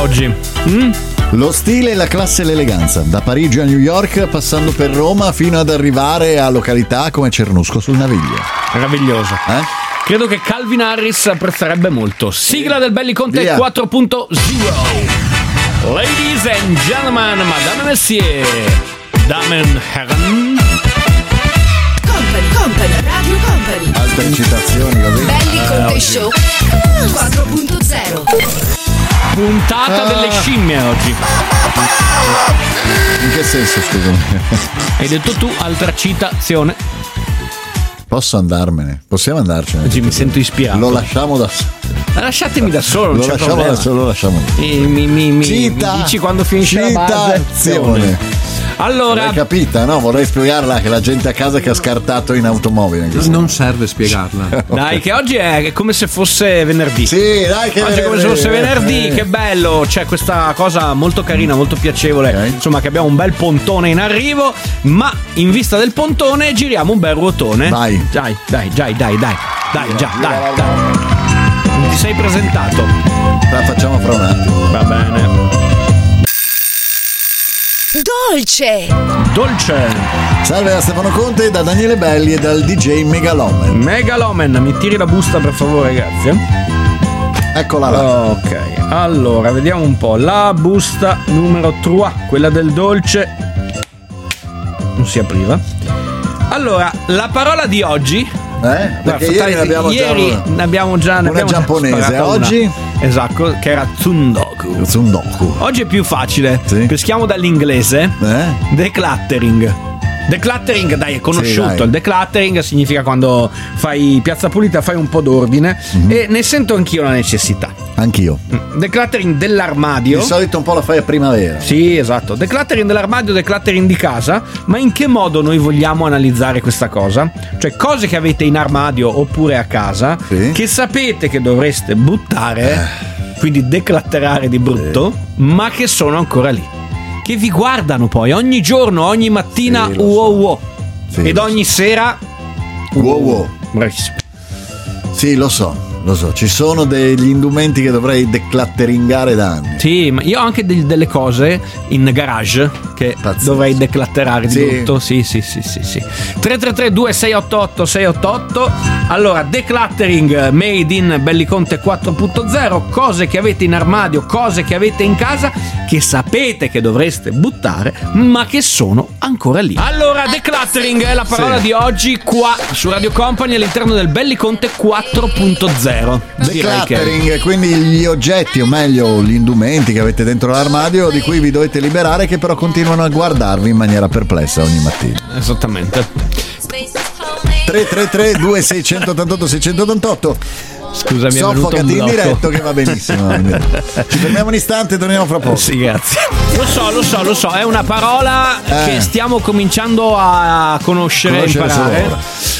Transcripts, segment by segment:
oggi? Lo stile, la classe e l'eleganza, da Parigi a New York, passando per Roma fino ad arrivare a località come Cernusco sul Naviglio. Meraviglioso. Credo che Calvin Harris apprezzerebbe molto. Sigla del Belliconte 4.0. Ladies and gentlemen, madame et messieurs, damen und herren. Company, Radio Company. Altre citazioni, così. Belliconte Show 4.0. Puntata delle scimmie oggi. In che senso, scusami? Hai detto tu, altra citazione. Posso andarmene? Possiamo andarcene? Oggi mi sento ispirato. Lo lasciamo da solo. Lasciatemi da solo, non Lo c'è lasciamo problema. da solo, lo lasciamo. Mi dici quando finisce la base? Citazione. Allora, l'hai capita, no? Vorrei spiegarla che la gente a casa che ha scartato in automobile. Non serve spiegarla. dai, che oggi è come se fosse venerdì. Sì, dai, che oggi è come se fosse venerdì, che bello. C'è questa cosa molto carina, molto piacevole. Insomma, che abbiamo un bel pontone in arrivo. Ma in vista del pontone giriamo un bel ruotone. Vai. Dai. Non ti sei presentato. La facciamo fra un attimo. Va bene. Dolce. Salve da Stefano Conte, da Daniele Belli e dal DJ Megaloman. Megaloman, mi tiri la busta per favore, grazie. Eccola là. Ok, allora vediamo un po'. La busta numero 3, quella del dolce, non si apriva. Allora, la parola di oggi. Perché ieri ne abbiamo già una giapponese. Oggi? Esatto, che era Tsundoku. Oggi è più facile. Sì. Peschiamo dall'inglese. Decluttering. Decluttering, dai, è conosciuto. Sì, dai. Il decluttering significa quando fai piazza pulita, fai un po' d'ordine. E ne sento anch'io la necessità. Anch'io. Decluttering dell'armadio. Di solito un po' la fai a primavera. Sì, esatto. Decluttering dell'armadio, decluttering di casa. Ma in che modo noi vogliamo analizzare questa cosa? Cioè, cose che avete in armadio oppure a casa, sì, che sapete che dovreste buttare, quindi declutterare di brutto, ma che sono ancora lì, che vi guardano poi ogni giorno, ogni mattina, sì, so. Sì, ed ogni sera wow. Bravissimo. Sì, lo so, ci sono degli indumenti che dovrei declutteringare da anni. Sì, ma io ho anche delle cose in garage che dovrei declutterare di brutto. Sì. 333-2688-688. Allora, decluttering made in Belliconte 4.0. Cose che avete in armadio, cose che avete in casa, che sapete che dovreste buttare, ma che sono ancora lì. Allora, decluttering è la parola di oggi qua su Radio Company all'interno del Belliconte 4.0. Decluttering, quindi gli oggetti, o meglio gli indumenti che avete dentro l'armadio, di cui vi dovete liberare, che però continuano a guardarvi in maniera perplessa ogni mattina. Esattamente. 333-2688-688. Scusami, soffocati in diretto, che va benissimo. Ci fermiamo un istante e torniamo fra poco. Sì, grazie. Lo so, è una parola che stiamo cominciando a conoscere e imparare.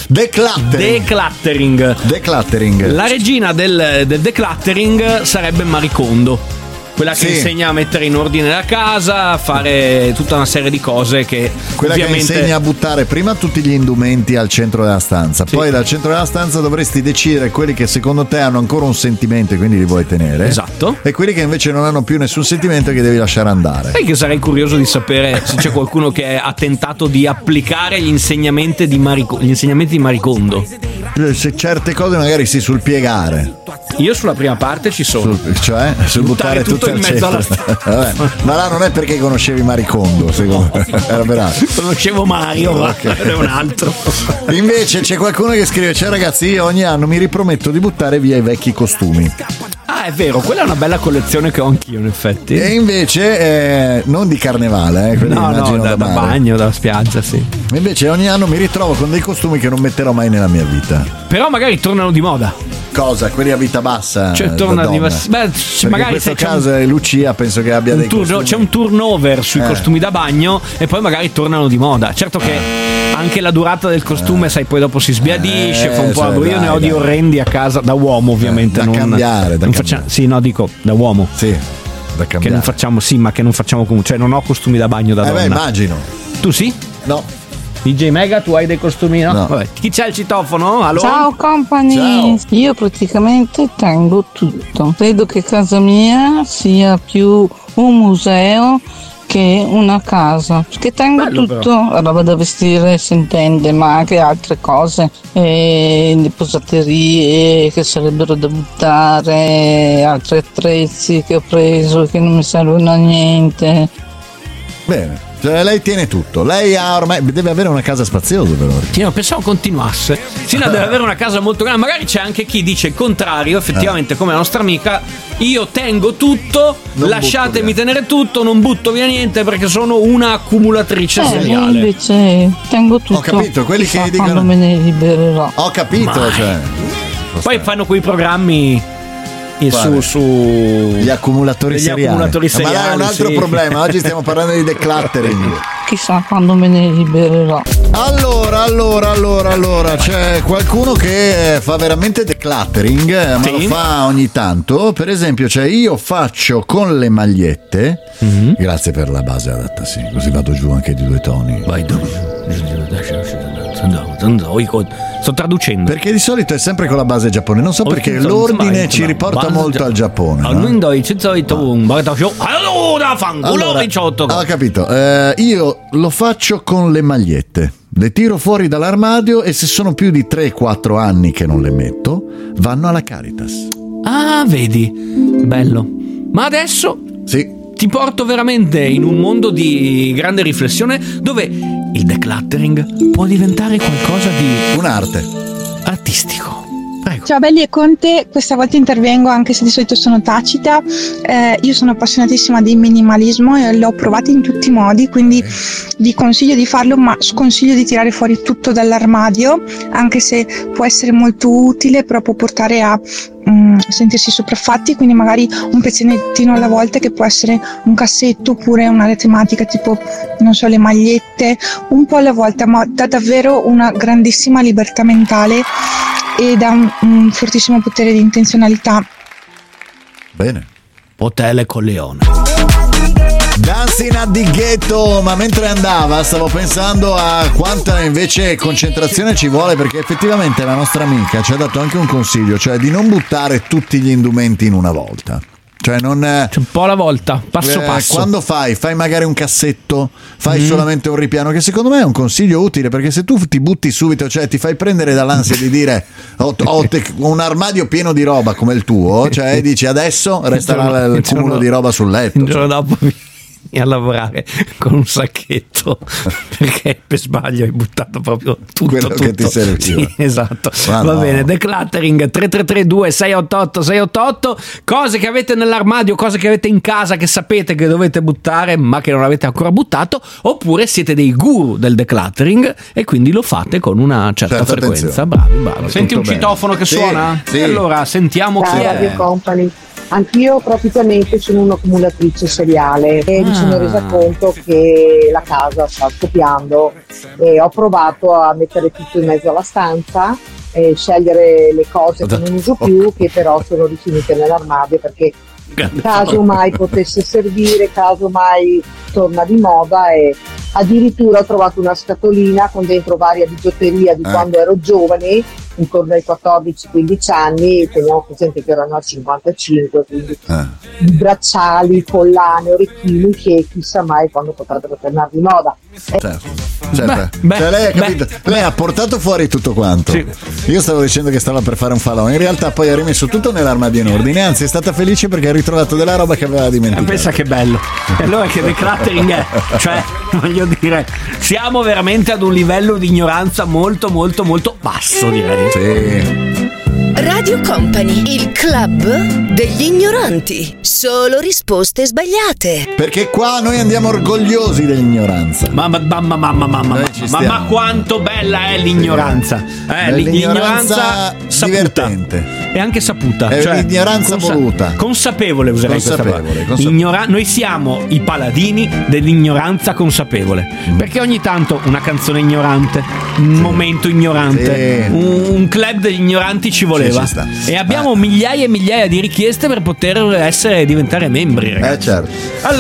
Decluttering. La regina del decluttering sarebbe Marie Kondo. Quella che insegna a mettere in ordine la casa, a fare tutta una serie di cose che quella ovviamente... che insegna a buttare prima tutti gli indumenti al centro della stanza, poi dal centro della stanza dovresti decidere quelli che secondo te hanno ancora un sentimento e quindi li vuoi tenere, esatto, e quelli che invece non hanno più nessun sentimento e che devi lasciare andare. E che sarei curioso di sapere se c'è qualcuno che ha tentato di applicare gli insegnamenti di Marie Kondo. Se certe cose magari sul piegare. Io sulla prima parte ci sono. Sul buttare tutto in mezzo alla strada. Ma là non è perché conoscevi Marie Kondo, secondo me. Era verato. Conoscevo Mario, ma è un altro. Invece c'è qualcuno che scrive: ragazzi, io ogni anno mi riprometto di buttare via i vecchi costumi. Ah, è vero, quella è una bella collezione che ho anch'io, in effetti. E invece non di carnevale, immagino da bagno, da spiaggia, sì. Invece ogni anno mi ritrovo con dei costumi che non metterò mai nella mia vita. Però magari tornano di moda. Cosa? Quelli a vita bassa? Cioè torna di magari in questo caso è Lucia, penso che abbia dei costumi. C'è un turnover sui costumi da bagno e poi magari tornano di moda. Certo che anche la durata del costume, sai, poi dopo si sbiadisce, fa un po'. Io ne ho di orrendi a casa, da uomo ovviamente. Da cambiare. Sì, no, dico da uomo. Sì, da cambiare. Che non facciamo, ma che non facciamo comunque. Cioè non ho costumi da bagno da donna. Immagino. Tu sì? No. DJ Mega, tu hai dei costumi, no? No. Vabbè. Chi c'è il citofono? Allora? Ciao company, Ciao. io praticamente tengo tutto. Credo che casa mia sia più un museo che una casa, perché tengo Bello, tutto, roba da vestire si intende, ma anche altre cose, le posaterie che sarebbero da buttare, altri attrezzi che ho preso che non mi servono a niente. Bene. Cioè, lei tiene tutto. Lei ha ormai deve avere una casa spaziosa però. Sì, no, pensavo continuasse. Sina deve avere una casa molto grande. Magari c'è anche chi dice il contrario, effettivamente, come la nostra amica. Io tengo tutto, Non lasciatemi butto via. tenere tutto, non butto via niente perché sono una accumulatrice Io seriale. invece tengo tutto. Ho capito, quelli Chissà che dicono- quando me ne libererò. Ho capito, Mai. cioè. Poi fanno quei programmi Quale? su Gli accumulatori Gli seriali. accumulatori Ma là è un seriali, altro sì. problema. Oggi stiamo parlando di decluttering. Chissà quando me ne libererò. Allora, c'è qualcuno che fa veramente decluttering, ma Sì. lo fa ogni tanto. Per esempio, cioè io faccio con le magliette. Grazie per la base adatta, sì, così vado giù anche di 2 toni. Vai, sto traducendo. Perché di solito è sempre con la base giapponese. Non so perché l'ordine ci riporta molto al Giappone. no? Allora, ho capito. Io lo faccio con le magliette. Le tiro fuori dall'armadio e se sono più di 3-4 anni che non le metto, vanno alla Caritas. Ah, vedi, bello. Ma adesso Sì. ti porto veramente in un mondo di grande riflessione dove il decluttering può diventare qualcosa di Un'arte. artistico. Prego. Ciao belli e Conte, questa volta intervengo anche se di solito sono tacita. Io sono appassionatissima di minimalismo e l'ho provato in tutti i modi, quindi vi consiglio di farlo, ma sconsiglio di tirare fuori tutto dall'armadio, anche se può essere molto utile, però può portare a sentirsi sopraffatti, quindi magari un pezzettino alla volta, che può essere un cassetto oppure un'area tematica tipo, non so, le magliette, un po' alla volta, ma dà davvero una grandissima libertà mentale e dà un fortissimo potere di intenzionalità. Bene. Potele con leone. Dancing at the Ghetto, ma mentre andava stavo pensando a quanta invece concentrazione ci vuole, perché effettivamente la nostra amica ci ha dato anche un consiglio, cioè di non buttare tutti gli indumenti in una volta. Cioè non C'è un po' alla volta, passo passo. Quando fai magari un cassetto, fai solamente un ripiano, che secondo me è un consiglio utile, perché se tu ti butti subito, cioè ti fai prendere dall'ansia di dire ho un armadio pieno di roba come il tuo, cioè dici adesso resta il cumulo di roba sul letto. Il giorno dopo a lavorare con un sacchetto perché per sbaglio hai buttato proprio tutto. Quello che ti serviva. Sì, esatto. Ma Va no. bene, decluttering 333-2688-688, cose che avete nell'armadio, cose che avete in casa che sapete che dovete buttare ma che non avete ancora buttato, oppure siete dei guru del decluttering e quindi lo fate con una certa frequenza. attenzione. Bravo. Senti un bene. citofono che Sì, suona? sì. E allora sentiamo chi Ciao è. Radio Company, anch'io praticamente sono un'accumulatrice seriale e mi sono resa conto che la casa sta scoppiando e ho provato a mettere tutto in mezzo alla stanza e scegliere le cose che non uso più, che però sono rifinite nell'armadio, perché caso mai potesse servire, caso mai torna di moda. E addirittura ho trovato una scatolina con dentro varia bigiotteria di quando ero giovane, intorno ai 14-15 anni, teniamo presente che erano a 55, quindi bracciali, collane, orecchini che chissà mai quando potrebbero tornare di moda. Certo. Beh, Cioè, lei ha capito, lei ha portato fuori tutto quanto. Sì. Io stavo dicendo che stava per fare un falò, in realtà poi ha rimesso tutto nell'armadio in ordine, anzi è stata felice perché ha ritrovato della roba che aveva dimenticato. Pensa che bello. E allora che decluttering è? Cioè, voglio dire, siamo veramente ad un livello di ignoranza molto molto molto basso, direi. Sì. Radio Company, il club degli ignoranti. Solo risposte sbagliate. Perché qua noi andiamo orgogliosi dell'ignoranza. Mamma, Noi ci stiamo. ma quanto bella è l'ignoranza. L'ignoranza saputa. divertente. E anche saputa. È cioè, un'ignoranza voluta. Consapevole userei questa parola. Consapevole. Noi siamo i paladini dell'ignoranza consapevole. Perché ogni tanto una canzone ignorante, un momento ignorante, Sì. un club degli ignoranti ci voleva. Ci sta. E abbiamo migliaia e migliaia di richieste per poter diventare membri, ragazzi. Certo. Allora,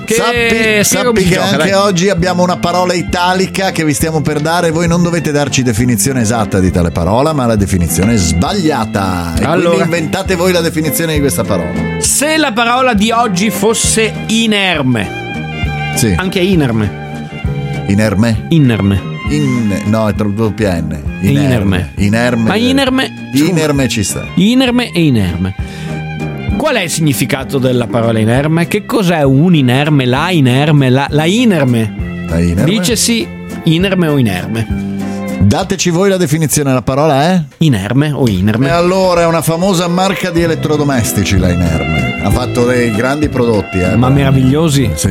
Sappi che anche oggi abbiamo una parola italica che vi stiamo per dare. Voi non dovete darci definizione esatta di tale parola, ma la definizione sbagliata. E quindi inventate voi la definizione di questa parola. Se la parola di oggi fosse inerme, sì. Anche inerme. Inerme? No, è doppia N. Inerme. Ma inerme ci sta. Inerme e inerme. Qual è il significato della parola inerme? Che cos'è un inerme? La inerme? La inerme? La inerme? Dicesi inerme o inerme. Dateci voi la definizione, la parola è? Inerme o inerme. E allora è una famosa marca di elettrodomestici, la Inerme. Ha fatto dei grandi prodotti, ma meravigliosi. Sì.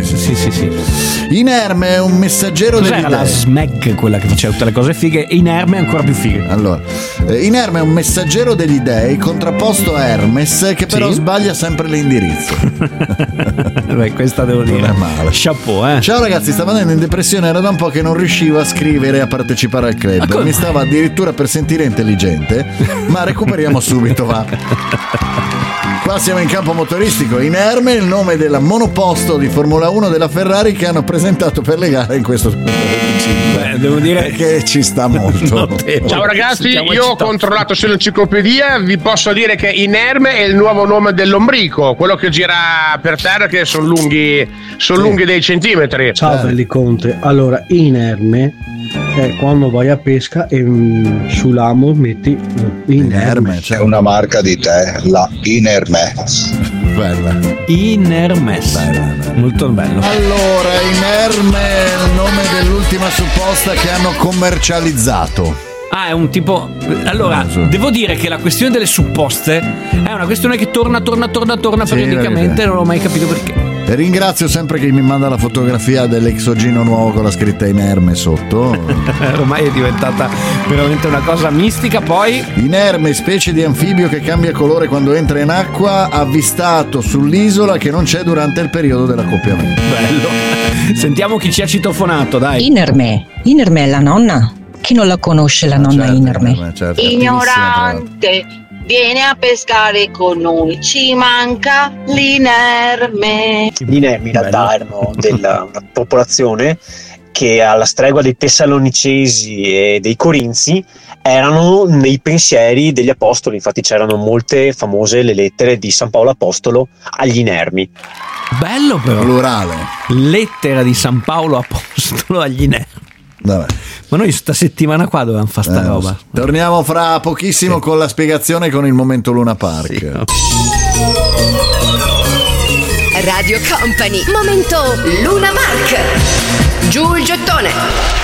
Inerme è un messaggero degli dei. Cos'era la Smeg, quella che faceva tutte le cose fighe? Inerme è ancora più fighe. Allora, Inerme è un messaggero degli dei contrapposto a Hermes, che però sbaglia sempre l'indirizzo. Beh, questa devo dire. Non è male. Chapeau, Ciao ragazzi, stavo andando in depressione, era da un po' che non riuscivo a scrivere e a partecipare al club. Mi stava addirittura per sentire intelligente, ma recuperiamo subito, va. Qua siamo in campo motoristico. Inerme è il nome della monoposto di Formula 1 della Ferrari che hanno presentato per le gare in questo 2025. Devo dire che ci sta molto. Ciao ragazzi, io ho controllato sull'enciclopedia, vi posso dire che inerme è il nuovo nome dell'ombrico, quello che gira per terra, che sono lunghi dei centimetri. Ciao Belliconte, allora inerme è quando vai a pesca e sull'amo metti inerme. C'è una marca di tè, la Inermes. Bella. Inermes. Molto bello. Allora, Inerme è il nome dell'ultima supposta che hanno commercializzato. È un tipo. Allora, devo dire che la questione delle supposte è una questione che torna periodicamente, non ho mai capito perché. E ringrazio sempre chi mi manda la fotografia dell'exogino nuovo con la scritta Inerme sotto. Ormai è diventata veramente una cosa mistica. Poi Inerme, specie di anfibio che cambia colore quando entra in acqua, avvistato sull'isola che non c'è durante il periodo dell'accoppiamento. Bello. Sentiamo chi ci ha citofonato, dai. Inerme è la nonna. Chi non la conosce la nonna Inerme? Certo, ignorante, vieni a pescare con noi, ci manca l'Inerme. Gli Inermi in realtà erano una popolazione che, alla stregua dei Tessalonicesi e dei Corinzi, erano nei pensieri degli apostoli. Infatti c'erano molte famose le lettere di San Paolo Apostolo agli Inermi. Bello però. Plurale. Lettera di San Paolo Apostolo agli Inermi. Vabbè. Ma noi sta settimana qua dovevamo fare sta roba. Torniamo fra pochissimo con la spiegazione, con il momento Luna Park. Radio Company, momento Luna Park. Giù il gettone.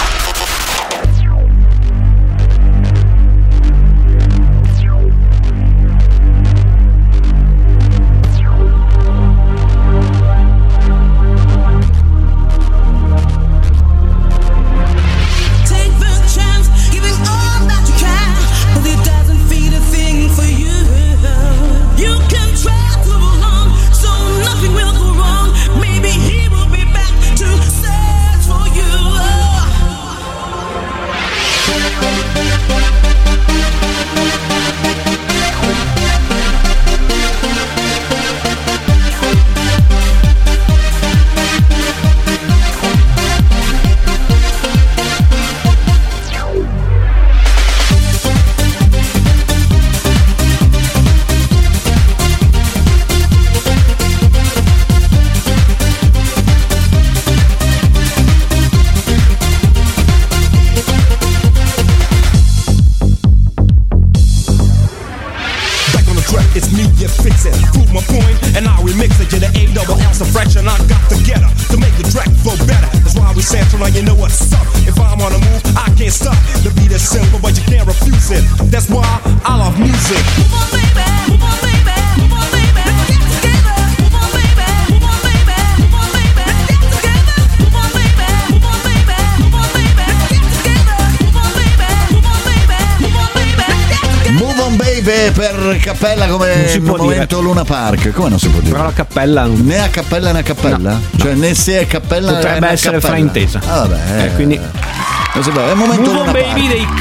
Per cappella come il momento dire. Luna Park, come non si può dire? Però la cappella non... né a cappella né a cappella, no. Cioè né se è cappella potrebbe essere fraintesa. Vabbè, quindi è il momento Luna Luna Baby Park.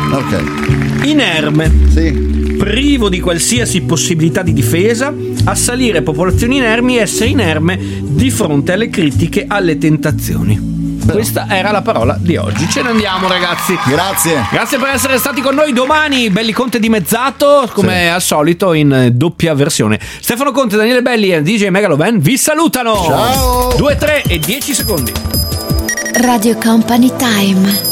Ok. Inerme. Sì. Privo di qualsiasi possibilità di difesa, assalire popolazioni inermi e essere inerme di fronte alle critiche, alle tentazioni. Questa era la parola di oggi. Ce ne andiamo, ragazzi. Grazie per essere stati con noi. Domani Belli Conte dimezzato, come al solito, in doppia versione. Stefano Conte, Daniele Belli e DJ Megalovan vi salutano. Ciao. 2, 3 e 10 secondi. Radio Company Time.